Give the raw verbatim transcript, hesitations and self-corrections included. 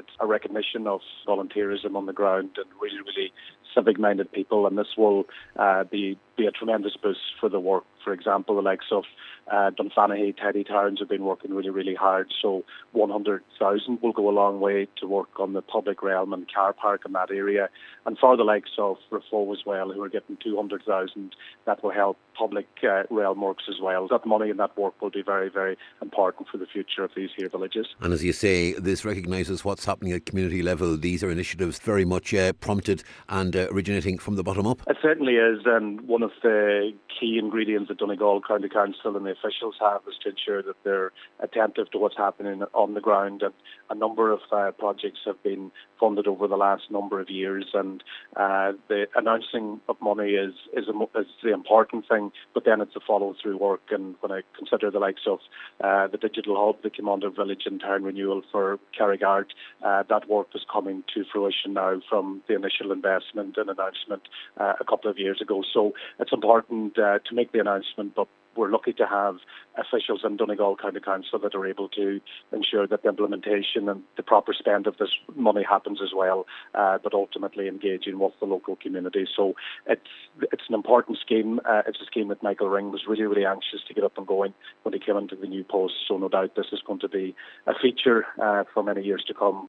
It's a recognition of volunteerism on the ground and really, really civic-minded people, and this will uh, be, be a tremendous boost for the work. For example, the likes of uh, Dunfanaghy, Teddy Towns have been working really, really hard, so one hundred thousand will go a long way to work on the public realm and car park in that area. And for the likes of Rafo as well, who are getting two hundred thousand, that will help public uh, realm works as well. That money and that work will be very, very important for the future of these here villages. And as you say, this recognises what's happening at community level. These are initiatives very much uh, prompted and uh, originating from the bottom up. It certainly is, and one of the key ingredients that Donegal County Council and the officials have is to ensure that they're attentive to what's happening on the ground. And a number of uh, projects have been funded over the last number of years, and uh, the announcing of money is is, a, is the important thing, but then it's the follow-through work. And when I consider the likes of uh, the digital hub, the Commander Village and town renewal for Carrigart, uh, that work is coming to fruition now from the initial investment and announcement uh, a couple of years ago. So it's important uh, to make the announcement, but we're lucky to have officials in Donegal County Council that are able to ensure that the implementation and the proper spend of this money happens as well, uh, but ultimately engaging with the local community. So it's it's an important scheme. Uh, it's a scheme that Michael Ring was really, really anxious to get up and going when he came into the new post. So no doubt this is going to be a feature uh, for many years to come